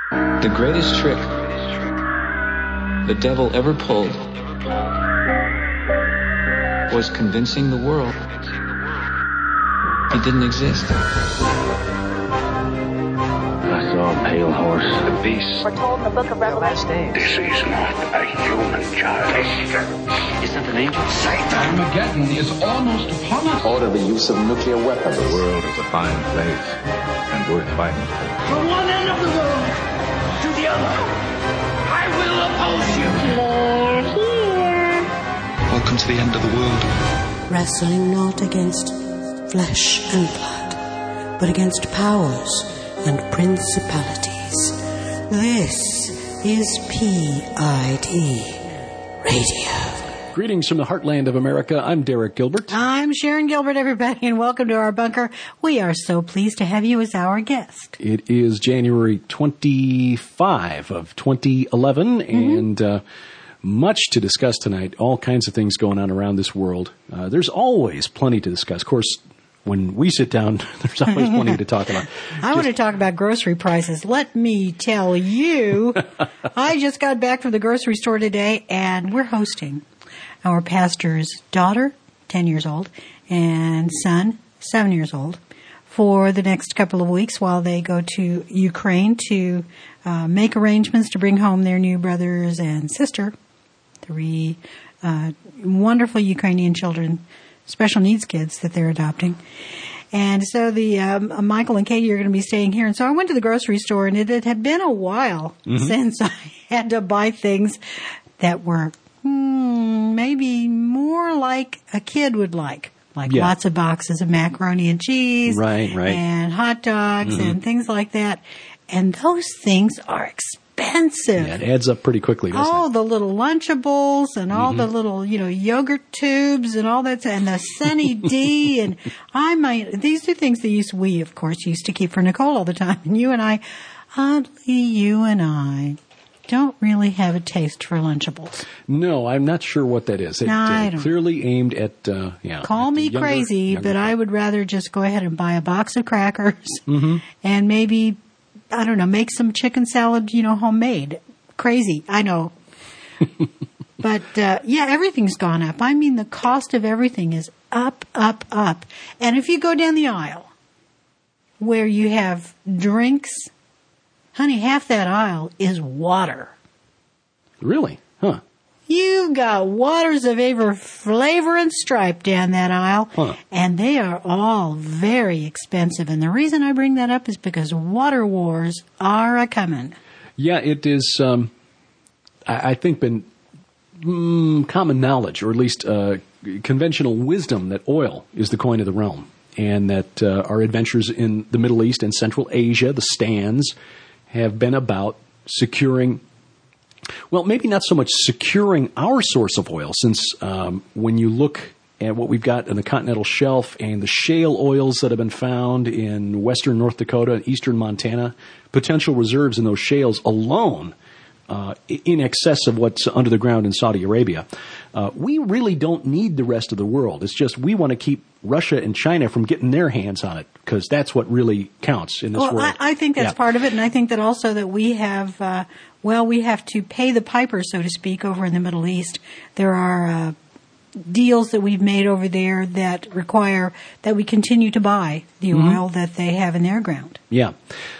The greatest trick the devil ever pulled was convincing the world he didn't exist. I saw a pale horse. The beast. We're told in the book of Revelation. This is not a human child. Is that an angel? Armageddon is almost upon us. Order the use of nuclear weapons. The world is a fine place and worth fighting for. From one end of the world to the other, I will oppose you. They're here. Welcome to the end of the world. Wrestling not against flesh and blood, but against powers and principalities. This is PID Radio. Greetings from the heartland of America. I'm Derek Gilbert. I'm Sharon Gilbert, everybody, and welcome to our bunker. We are so pleased to have you as our guest. It is January 25 of 2011, and much to discuss tonight. All kinds of things going on around this world. There's always plenty to discuss. Of course, when we sit down, there's always plenty to talk about. I want to talk about grocery prices. Let me tell you, I just got back from the grocery store today, and we're hosting our pastor's daughter, 10 years old, and son, 7 years old, for the next couple of weeks while they go to Ukraine to make arrangements to bring home their new brothers and sister, 3 wonderful Ukrainian children, special needs kids that they're adopting. And so the Michael and Katie are going to be staying here. And so I went to the grocery store, and it had been a while since I had to buy things that were maybe more like a kid would like lots of boxes of macaroni and cheese, right, and hot dogs and things like that. And those things are expensive. Yeah, it adds up pretty quickly, doesn't it? All the little Lunchables and all the little, yogurt tubes and all that, and the Sunny D. And these are things that we, of course, used to keep for Nicole all the time. And you and I don't really have a taste for Lunchables. No, I'm not sure what that is. I don't. Clearly aimed at, Call me crazy, but I would rather just go ahead and buy a box of crackers and maybe, I don't know, make some chicken salad, homemade. Crazy, I know. But, everything's gone up. I mean, the cost of everything is up, up, up. And if you go down the aisle where you have drinks, honey, half that aisle is water. Really? Huh. You've got waters of every flavor and stripe down that aisle, and they are all very expensive. And the reason I bring that up is because water wars are a-coming. Yeah, it is, I think, been common knowledge, or at least conventional wisdom, that oil is the coin of the realm, and that our adventures in the Middle East and Central Asia, the Stans, have been about securing, well, maybe not so much securing our source of oil, since when you look at what we've got in the continental shelf and the shale oils that have been found in western North Dakota and eastern Montana, potential reserves in those shales alone, in excess of what's under the ground in Saudi Arabia. We really don't need the rest of the world. It's just we want to keep Russia and China from getting their hands on it, because that's what really counts in this world. I think that's part of it, and I think that also that we have, we have to pay the piper, so to speak, over in the Middle East. There are deals that we've made over there that require that we continue to buy the oil that they have in their ground. Yeah.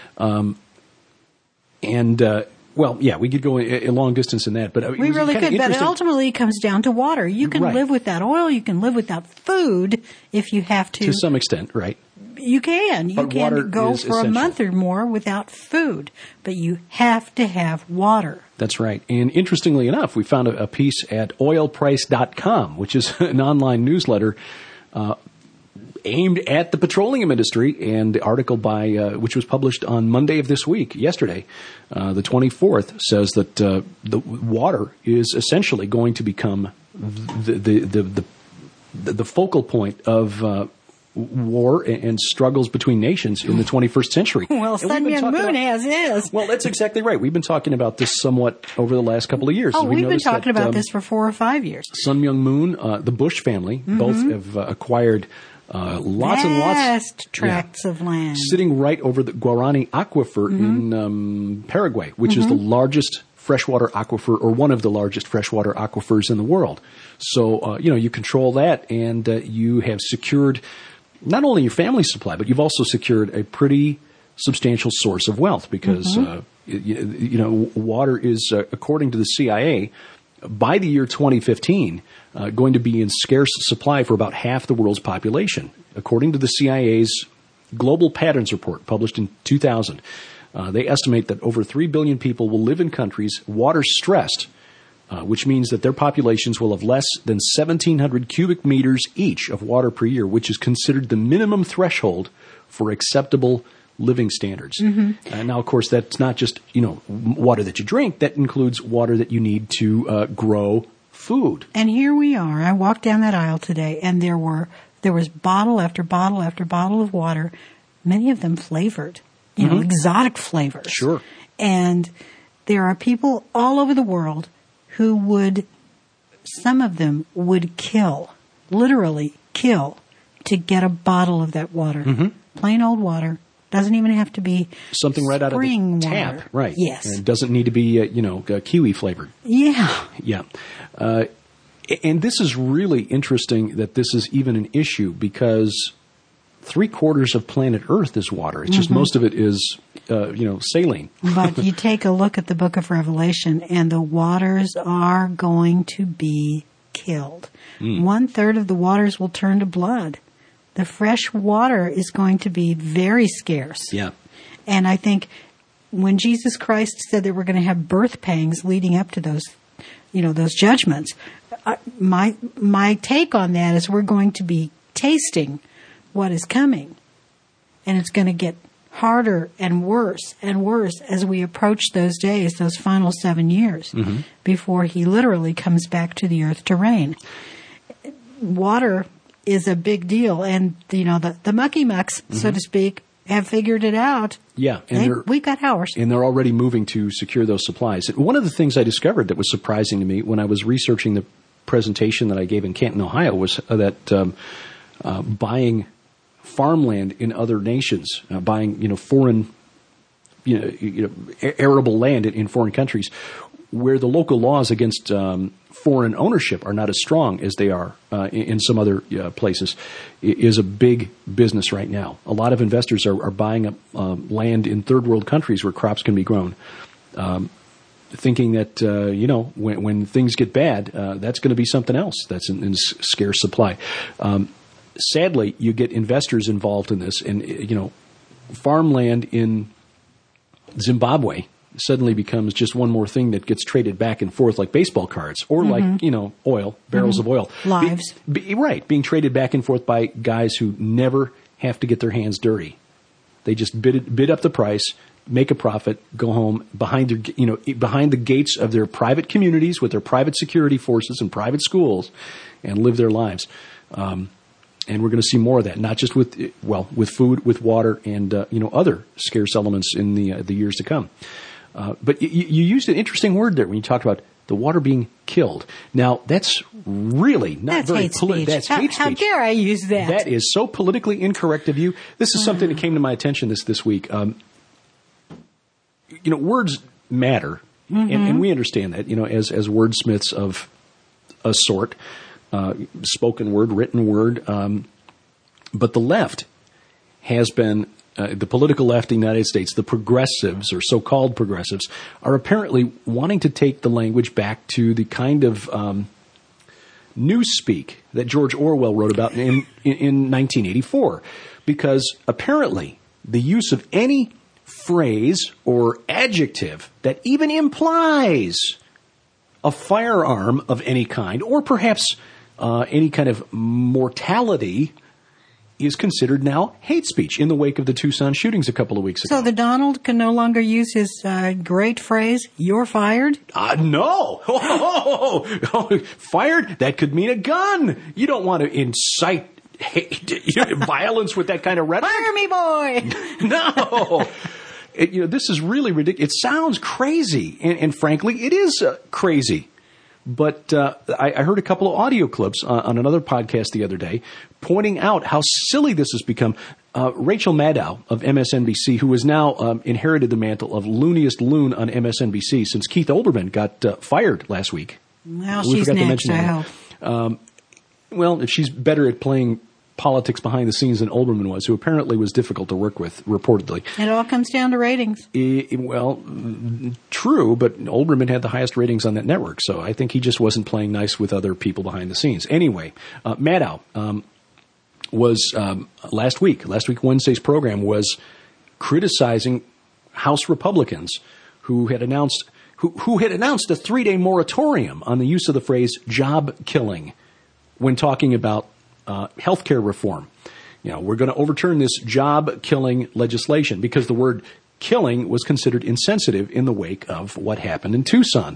We could go a long distance in that, but we really could. But ultimately, it comes down to water. You can live without oil. You can live without food if you have to. To some extent, right? You can. You can go for a month or more without food, but you have to have water. That's right. And interestingly enough, we found a piece at oilprice.com, which is an online newsletter aimed at the petroleum industry, and the article which was published on Monday of this week, yesterday, the 24th, says that the water is essentially going to become the focal point of war and struggles between nations in the 21st century. Well, Sun Myung Moon has his. Well, that's exactly right. We've been talking about this somewhat over the last couple of years. Oh, we've been talking about this for 4 or 5 years. Sun Myung Moon, the Bush family, both have acquired Lots and lots. Vast tracts of land. Sitting right over the Guarani Aquifer in Paraguay, which is the largest freshwater aquifer, or one of the largest freshwater aquifers in the world. So, you control that, and you have secured not only your family supply, but you've also secured a pretty substantial source of wealth because, water is, according to the CIA, by the year 2015, going to be in scarce supply for about half the world's population. According to the CIA's Global Patterns Report, published in 2000, they estimate that over 3 billion people will live in countries water-stressed, which means that their populations will have less than 1,700 cubic meters each of water per year, which is considered the minimum threshold for acceptable living standards. Now, of course, that's not just, water that you drink. That includes water that you need to grow food. And here we are. I walked down that aisle today, and there was bottle after bottle after bottle of water, many of them flavored, exotic flavors. Sure. And there are people all over the world who some of them would literally kill, to get a bottle of that water. Plain old water. Doesn't even have to be something right out of the tap, water. Right? Yes, and it doesn't need to be, kiwi flavored. Yeah, yeah. And this is really interesting that this is even an issue because 3/4 of planet Earth is water. It's just most of it is, saline. But you take a look at the Book of Revelation, and the waters are going to be killed. 1/3 of the waters will turn to blood. The fresh water is going to be very scarce. Yeah. And I think when Jesus Christ said that we're going to have birth pangs leading up to those, those judgments, my take on that is we're going to be tasting what is coming. And it's going to get harder and worse as we approach those days, those final 7 years, before he literally comes back to the earth to reign. Water is a big deal, and the mucky mucks, so to speak, have figured it out. Yeah, we've got ours, and they're already moving to secure those supplies. One of the things I discovered that was surprising to me when I was researching the presentation that I gave in Canton, Ohio, was that buying farmland in other nations, buying foreign, arable land in foreign countries, where the local laws against foreign ownership are not as strong as they are in some other places, is a big business right now. A lot of investors are buying up land in third world countries where crops can be grown, thinking that, when things get bad, that's going to be something else that's in scarce supply. Sadly, you get investors involved in this, and, farmland in Zimbabwe suddenly becomes just one more thing that gets traded back and forth like baseball cards or like, oil, barrels of oil. Lives. Being traded back and forth by guys who never have to get their hands dirty. They just bid up the price, make a profit, go home behind the gates of their private communities with their private security forces and private schools and live their lives. And we're going to see more of that, not just with food, with water, and other scarce elements in the years to come. But you used an interesting word there when you talked about the water being killed. Now, that's really not very political. That's hate speech. How dare I use that? That is so politically incorrect of you. This is something that came to my attention this week. Words matter, and we understand that. As wordsmiths of a sort. Spoken word, written word, but the left has been, the political left in the United States, the progressives or so-called progressives, are apparently wanting to take the language back to the kind of newspeak that George Orwell wrote about in 1984, because apparently the use of any phrase or adjective that even implies a firearm of any kind, or perhaps any kind of mortality, is considered now hate speech in the wake of the Tucson shootings a couple of weeks ago. So the Donald can no longer use his great phrase, "You're fired"? No. Fired? That could mean a gun. You don't want to incite hate, violence with that kind of rhetoric. Fire me, boy! No. This is really ridiculous. It sounds crazy, and frankly, it is crazy. But I heard a couple of audio clips on another podcast the other day pointing out how silly this has become. Rachel Maddow of MSNBC, who has now inherited the mantle of looniest loon on MSNBC since Keith Olbermann got fired last week. Well, she's next, I hope. Well, if she's better at playing politics behind the scenes than Olbermann was, who apparently was difficult to work with, reportedly. It all comes down to ratings. Well, true, but Olbermann had the highest ratings on that network, so I think he just wasn't playing nice with other people behind the scenes. Anyway, Maddow was last week, Wednesday's program was criticizing House Republicans who had announced a 3-day moratorium on the use of the phrase job killing when talking about health care reform. We're going to overturn this job-killing legislation because the word killing was considered insensitive in the wake of what happened in Tucson.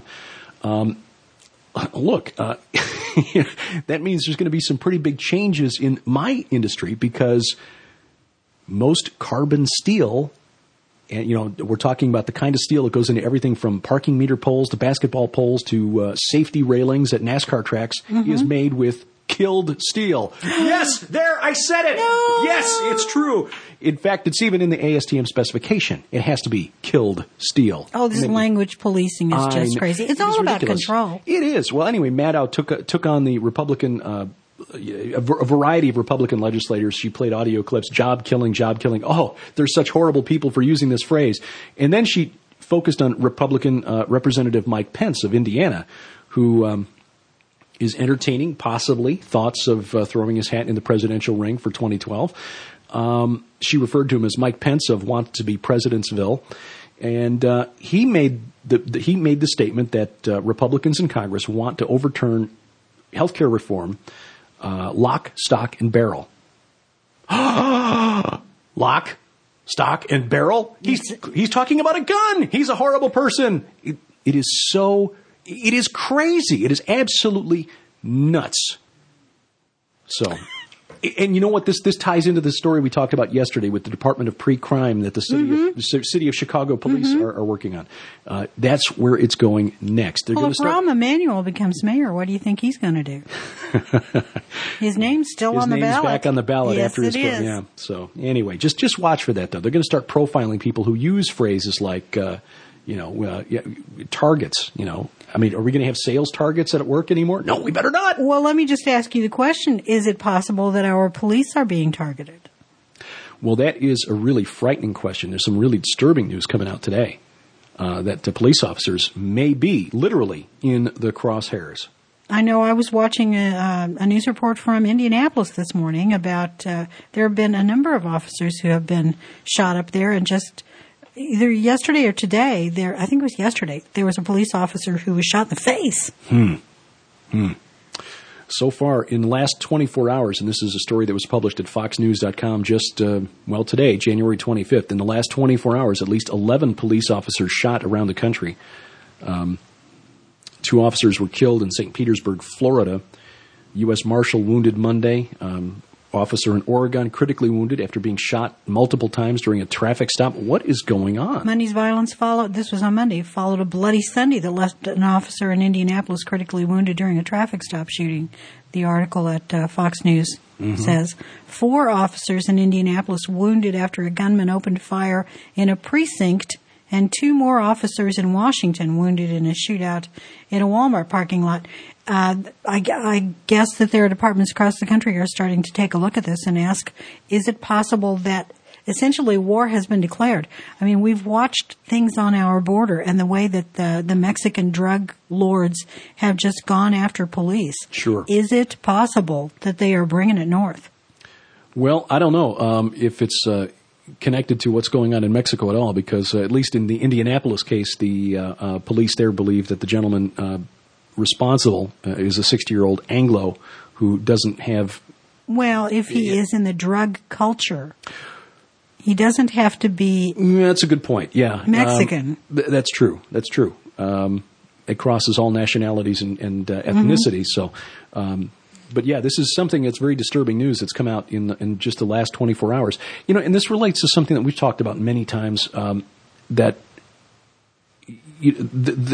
Look, that means there's going to be some pretty big changes in my industry because most carbon steel, and we're talking about the kind of steel that goes into everything from parking meter poles to basketball poles to safety railings at NASCAR tracks, is made with killed steel. Yes, there, I said it. No. Yes, it's true. In fact, it's even in the ASTM specification. It has to be killed steel. Oh, this language policing is just crazy. It's all about control. It is. Well, anyway, Maddow took on the Republican, a variety of Republican legislators. She played audio clips, job killing. Oh, they're such horrible people for using this phrase. And then she focused on Republican Representative Mike Pence of Indiana, who is entertaining, possibly, thoughts of throwing his hat in the presidential ring for 2012. She referred to him as Mike Pence of Want to Be Presidentsville. And he made the statement that Republicans in Congress want to overturn health care reform, lock, stock, and barrel. Lock, stock, and barrel? He's talking about a gun. He's a horrible person. It is crazy. It is absolutely nuts. So, and you know what? This ties into the story we talked about yesterday with the Department of Pre-Crime that the city of Chicago police are working on. That's where it's going next. They're if Rahm Emanuel becomes mayor, what do you think he's going to do? His name's still on the ballot. His name's back on the ballot yes, after his it is. Yeah. So anyway, just watch for that though. They're going to start profiling people who use phrases like. Targets, I mean, are we going to have sales targets at work anymore? No, we better not. Well, let me just ask you the question. Is it possible that our police are being targeted? Well, that is a really frightening question. There's some really disturbing news coming out today that the police officers may be literally in the crosshairs. I know I was watching a news report from Indianapolis this morning about there have been a number of officers who have been shot up there and just either yesterday or today, I think it was yesterday, there was a police officer who was shot in the face. So far, in the last 24 hours, and this is a story that was published at foxnews.com just, today, January 25th, in the last 24 hours, at least 11 police officers shot around the country. 2 officers were killed in St. Petersburg, Florida. U.S. Marshal wounded Monday. Officer in Oregon critically wounded after being shot multiple times during a traffic stop. What is going on? Monday's violence this was on Monday, followed a bloody Sunday that left an officer in Indianapolis critically wounded during a traffic stop shooting. The article at Fox News says 4 officers in Indianapolis wounded after a gunman opened fire in a precinct, and 2 more officers in Washington wounded in a shootout in a Walmart parking lot. I guess that there are departments across the country are starting to take a look at this and ask, is it possible that essentially war has been declared? I mean, we've watched things on our border and the way that the Mexican drug lords have just gone after police. Sure. Is it possible that they are bringing it north? Well, I don't know if it's connected to what's going on in Mexico at all, because at least in the Indianapolis case, the police there believe that the gentleman responsible is a 60-year-old Anglo who doesn't have... Well, if he is in the drug culture, he doesn't have to be... That's a good point, yeah. Mexican. That's true. That's true. It crosses all nationalities and ethnicities. So, but yeah, this is something that's very disturbing news that's come out in just the last 24 hours. And this relates to something that we've talked about many times, that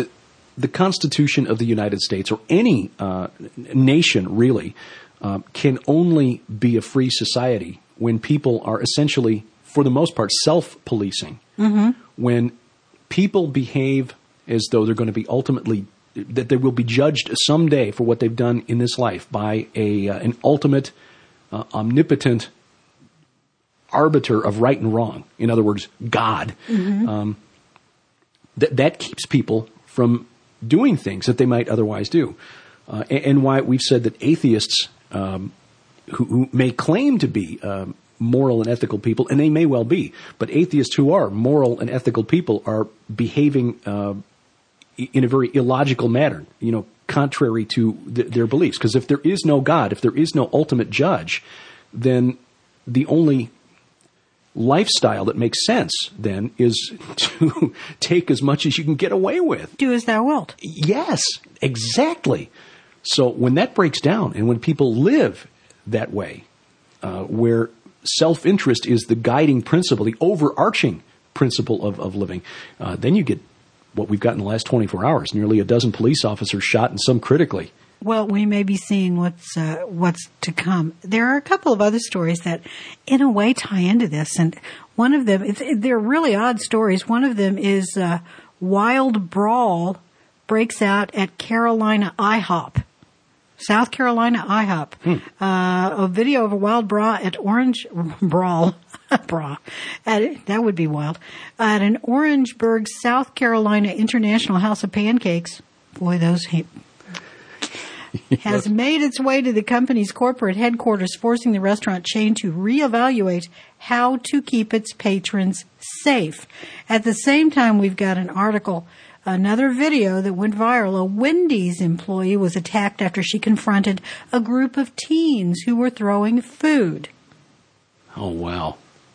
the Constitution of the United States, or any nation really, can only be a free society when people are essentially, for the most part, self-policing. When people behave as though they're going to be ultimately, that they will be judged someday for what they've done in this life by an ultimate, omnipotent arbiter of right and wrong. In other words, God. That keeps people from doing things that they might otherwise do. And why we've said that atheists who may claim to be moral and ethical people, and they may well be, but atheists who are moral and ethical people are behaving in a very illogical manner, contrary to their beliefs. Because if there is no God, if there is no ultimate judge, then the only lifestyle that makes sense then is to take as much as you can get away with. Do as thou wilt. Yes, exactly. So when that breaks down and when people live that way, where self-interest is the guiding principle, the overarching principle of living, then you get what we've got in the last 24 hours, nearly a dozen police officers shot and some critically. Well, we may be seeing what's to come. There are a couple of other stories that, in a way, tie into this, and one of them, they're really odd stories. One of them is wild brawl breaks out at Carolina IHOP, South Carolina IHOP. A video of a wild brawl at that would be wild, at an Orangeburg, South Carolina International House of Pancakes. Boy, those. Has made its way to the company's corporate headquarters, forcing the restaurant chain to reevaluate how to keep its patrons safe. At the same time, we've got an article, another video that went viral. A Wendy's employee was attacked after she confronted a group of teens who were throwing food. Oh, wow.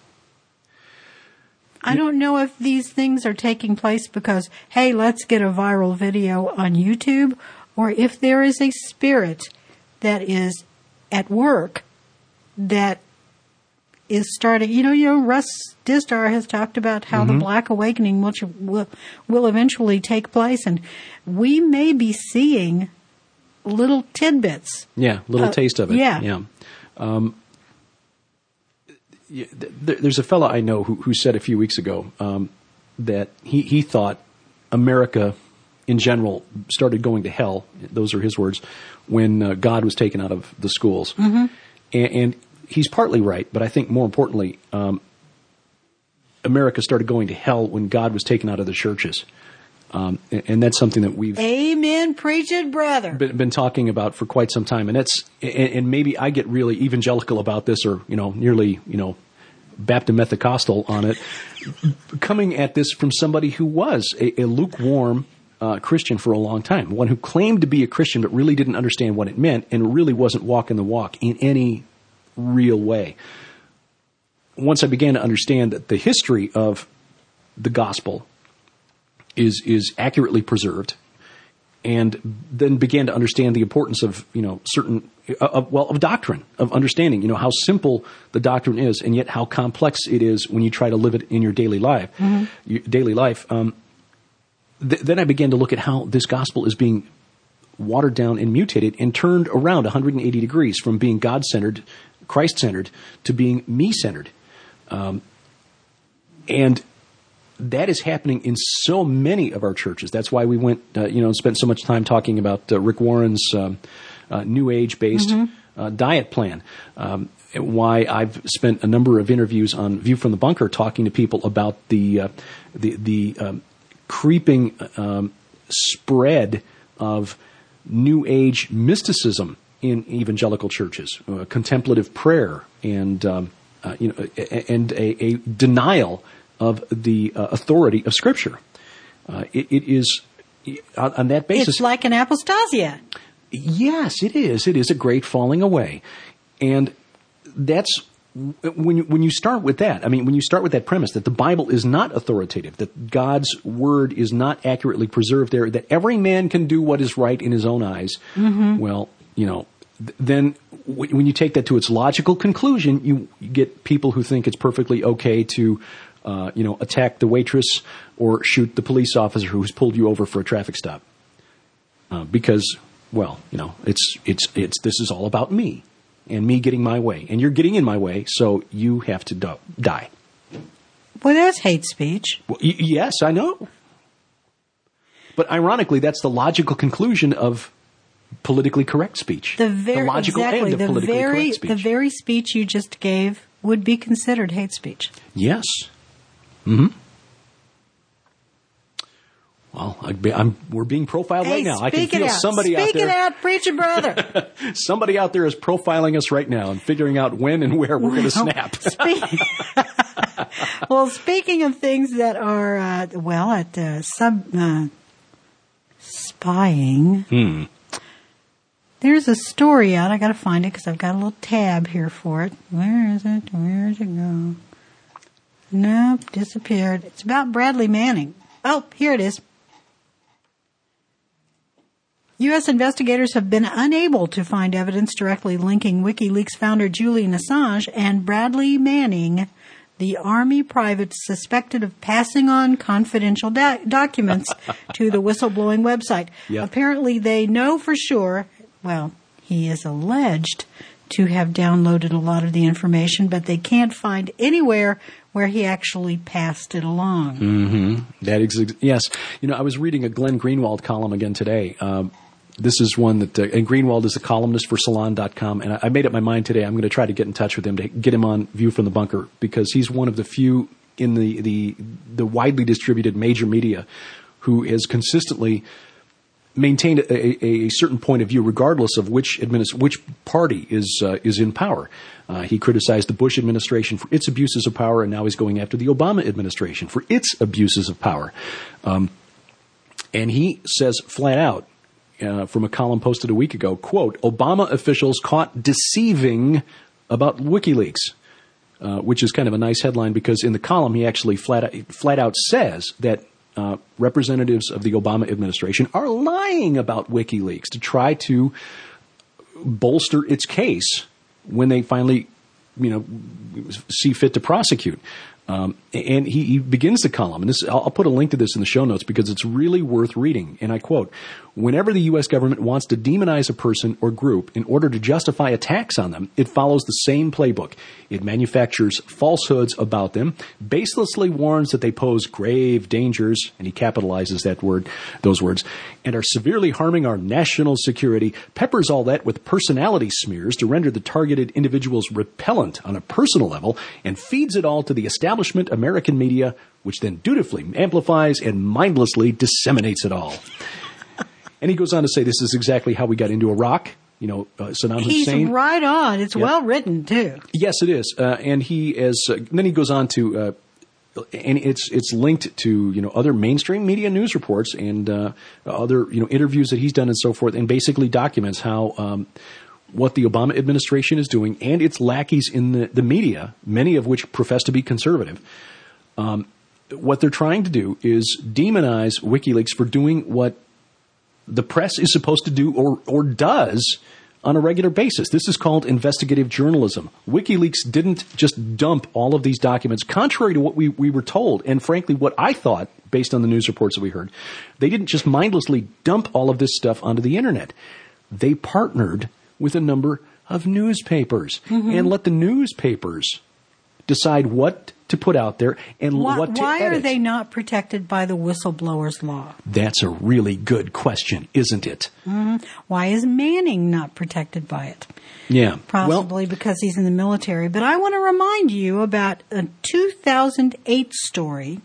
I don't know if these things are taking place because, hey, let's get a viral video on YouTube, or if there is a spirit that is at work that is starting. Russ Dizdar has talked about how the Black Awakening will eventually take place, and we may be seeing little tidbits. Yeah, little taste of it. Yeah. There's a fellow I know who said a few weeks ago that he thought America in general started going to hell, those are his words, when God was taken out of the schools. And he's partly right, but I think more importantly, America started going to hell when God was taken out of the churches. And that's something that we've... Amen, preach it, brother. Been talking about for quite some time. And maybe I get really evangelical about this, or, nearly, Baptist Methodicostal on it, coming at this from somebody who was a lukewarm Christian for a long time, one who claimed to be a Christian but really didn't understand what it meant and really wasn't walking the walk in any real way. Once I began to understand that the history of the gospel is accurately preserved, and then began to understand the importance of of doctrine, of understanding how simple the doctrine is, and yet how complex it is when you try to live it in your daily life. Then I began to look at how this gospel is being watered down and mutated and turned around 180 degrees from being God-centered, Christ-centered, to being me-centered. And that is happening in so many of our churches. That's why we went, and spent so much time talking about Rick Warren's New Age-based diet plan. Why I've spent a number of interviews on View from the Bunker talking to people about the creeping spread of New Age mysticism in evangelical churches, contemplative prayer, and a denial of the authority of Scripture. It is on that basis. It's like an apostasia. Yes, it is. It is a great falling away, and that's. When you start with that, when you start with that premise that the Bible is not authoritative, that God's Word is not accurately preserved there, that every man can do what is right in his own eyes, well, then when you take that to its logical conclusion, you get people who think it's perfectly okay to, attack the waitress or shoot the police officer who's pulled you over for a traffic stop. because, well, it's this is all about me and me getting my way, and you're getting in my way, so you have to die. Well, that's hate speech. Well, yes, I know. But ironically, that's the logical conclusion of politically correct speech. The logical end of politically correct speech. The very speech you just gave would be considered hate speech. Yes. Mm-hmm. Well, we're being profiled right now. I can feel somebody out there. Speak it out, preacher brother. Somebody out there is profiling us right now and figuring out when and where we're going to snap. Well, speaking of things that are, spying, there's a story out. I got to find it because I've got a little tab here for it. Where is it? Where did it go? Nope, disappeared. It's about Bradley Manning. Oh, here it is. U.S. investigators have been unable to find evidence directly linking WikiLeaks founder Julian Assange and Bradley Manning, the Army private suspected of passing on confidential documents to the whistleblowing website. Yep. Apparently they know for sure, well, he is alleged to have downloaded a lot of the information, but they can't find anywhere where he actually passed it along. Mm-hmm. Yes. I was reading a Glenn Greenwald column again today. This is one that, and Greenwald is a columnist for Salon.com, and I made up my mind today I'm going to try to get in touch with him to get him on View from the Bunker, because he's one of the few in the widely distributed major media who has consistently maintained a certain point of view, regardless of which party is in power. He criticized the Bush administration for its abuses of power, and now he's going after the Obama administration for its abuses of power. And he says flat out, from a column posted a week ago, quote, Obama officials caught deceiving about WikiLeaks, which is kind of a nice headline because in the column he actually flat out says that representatives of the Obama administration are lying about WikiLeaks to try to bolster its case when they finally, see fit to prosecute. And he begins the column, and I'll put a link to this in the show notes because it's really worth reading. And I quote, whenever the U.S. government wants to demonize a person or group in order to justify attacks on them, it follows the same playbook. It manufactures falsehoods about them, baselessly warns that they pose grave dangers, and he capitalizes those words, and are severely harming our national security, peppers all that with personality smears to render the targeted individuals repellent on a personal level, and feeds it all to the establishment American media, which then dutifully amplifies and mindlessly disseminates it all. And he goes on to say this is exactly how we got into Iraq. Saddam Hussein. He's right on. It's well written too. Yes, it is. And then he goes on to, and it's linked to other mainstream media news reports and other interviews that he's done and so forth, and basically documents how what the Obama administration is doing and its lackeys in the media, many of which profess to be conservative. What they're trying to do is demonize WikiLeaks for doing what the press is supposed to do or does on a regular basis. This is called investigative journalism. WikiLeaks didn't just dump all of these documents, contrary to what we were told, and frankly what I thought, based on the news reports that we heard. They didn't just mindlessly dump all of this stuff onto the internet. They partnered with a number of newspapers and let the newspapers decide what to put out there and what to Why edit. are they not protected by the whistleblower's law? That's a really good question, isn't it? Why is Manning not protected by it? Yeah. Possibly because he's in the military. But I want to remind you about a 2008 story.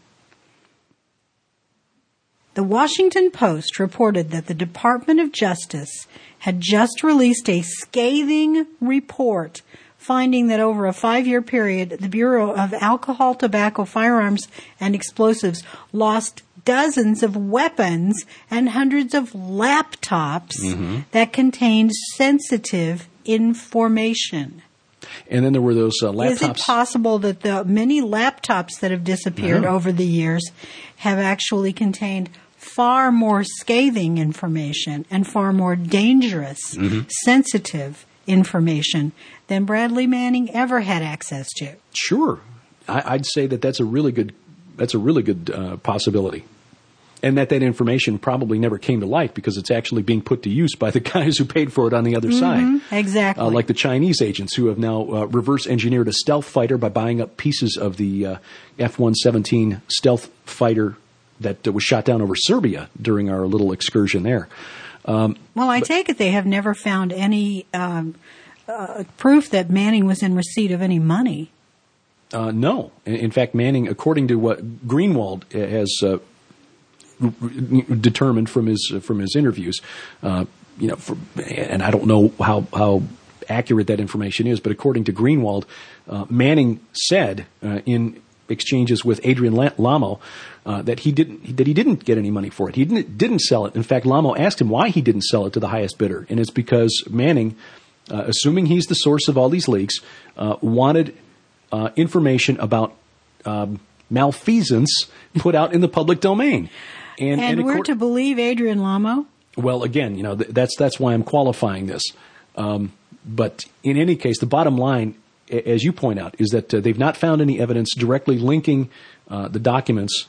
The Washington Post reported that the Department of Justice had just released a scathing report finding that over a 5-year period, the Bureau of Alcohol, Tobacco, Firearms, and Explosives lost dozens of weapons and hundreds of laptops that contained sensitive information. And then there were those laptops. Is it possible that the many laptops that have disappeared over the years have actually contained far more scathing information and far more dangerous, sensitive information than Bradley Manning ever had access to? Sure. I'd say that's a really good possibility. And that information probably never came to light because it's actually being put to use by the guys who paid for it on the other side. Exactly. Like the Chinese agents who have now reverse engineered a stealth fighter by buying up pieces of the F-117 stealth fighter that was shot down over Serbia during our little excursion there. Well, I take it they have never found any proof that Manning was in receipt of any money. No. In fact, Manning, according to what Greenwald has determined from his interviews, and I don't know how accurate that information is, but according to Greenwald, Manning said in exchanges with Adrian Lamo that he didn't get any money for it. He didn't sell it. In fact, Lamo asked him why he didn't sell it to the highest bidder, and it's because Manning, assuming he's the source of all these leaks, wanted information about malfeasance put out in the public domain. And we're to believe Adrian Lamo? Well, again, that's why I'm qualifying this. But in any case, the bottom line, as you point out, is that they've not found any evidence directly linking the documents,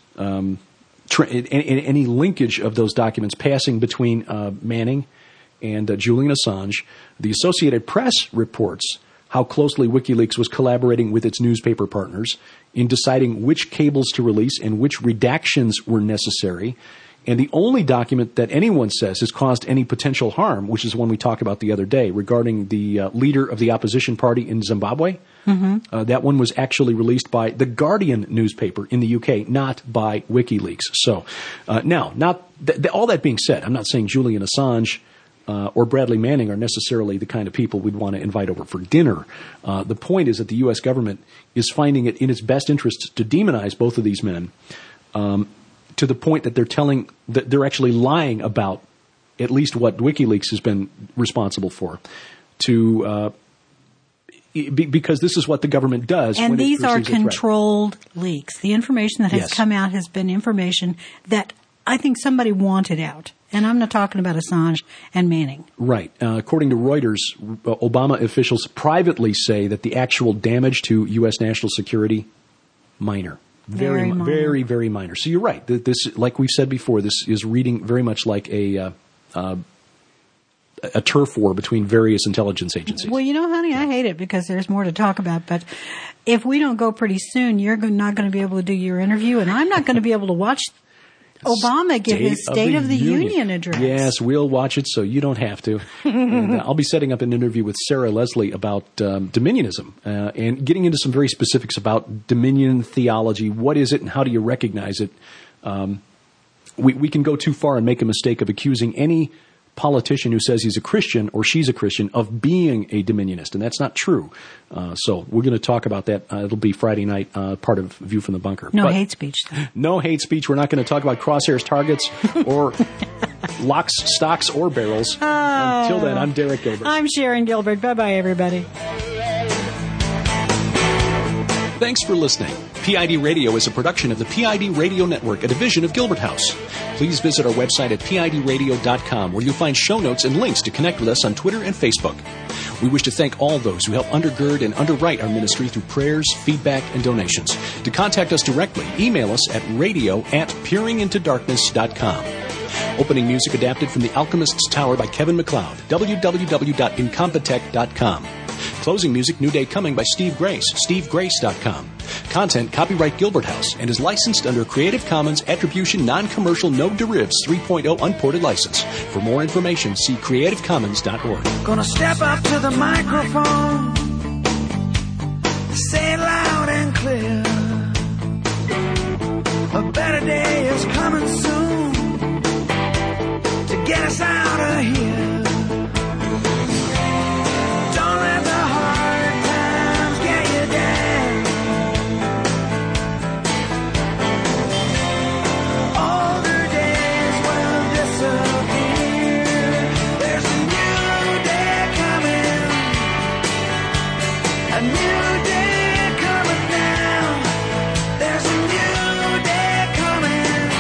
any linkage of those documents passing between Manning and Julian Assange. The Associated Press reports how closely WikiLeaks was collaborating with its newspaper partners in deciding which cables to release and which redactions were necessary. And the only document that anyone says has caused any potential harm, which is one we talked about the other day regarding the leader of the opposition party in Zimbabwe, that one was actually released by the Guardian newspaper in the UK, not by WikiLeaks. So now, all that being said, I'm not saying Julian Assange or Bradley Manning are necessarily the kind of people we'd want to invite over for dinner. The point is that the U.S. government is finding it in its best interest to demonize both of these men to the point that they're actually lying about at least what WikiLeaks has been responsible for, because this is what the government does. And these are controlled leaks. The information that has come out has been information that I think somebody wanted out. And I'm not talking about Assange and Manning. Right. According to Reuters, Obama officials privately say that the actual damage to U.S. national security, minor. Very minor. Very, very minor. So you're right. This, like we've said before, this is reading very much like a turf war between various intelligence agencies. Well, honey, I hate it because there's more to talk about. But if we don't go pretty soon, you're not going to be able to do your interview, and I'm not going to be able to watch Obama give his State of the Union address. Yes, we'll watch it so you don't have to. And, I'll be setting up an interview with Sarah Leslie about dominionism and getting into some very specifics about dominion theology. What is it and how do you recognize it? We can go too far and make a mistake of accusing any politician who says he's a Christian or she's a Christian of being a dominionist, and that's not true. So we're going to talk about that. It'll be Friday night, part of View from the Bunker. No hate speech, though. No hate speech. We're not going to talk about crosshairs, targets, or locks, stocks, or barrels. Until then, I'm Derek Gilbert. I'm Sharon Gilbert. Bye-bye, everybody. Thanks for listening. PID Radio is a production of the PID Radio Network, a division of Gilbert House. Please visit our website at PIDradio.com, where you'll find show notes and links to connect with us on Twitter and Facebook. We wish to thank all those who help undergird and underwrite our ministry through prayers, feedback, and donations. To contact us directly, email us at radio@peeringintodarkness.com. Opening music adapted from The Alchemist's Tower by Kevin MacLeod, www.incompetech.com. Closing music, New Day Coming by Steve Grace, stevegrace.com. Content copyright Gilbert House and is licensed under Creative Commons Attribution Non-Commercial No Derivatives 3.0 Unported License. For more information, see creativecommons.org. Gonna step up to the microphone, say it loud and clear. A better day is coming soon to get us out of here. Coming.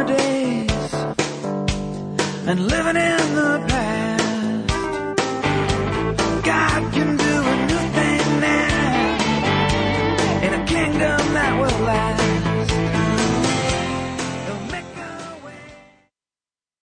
days and living in the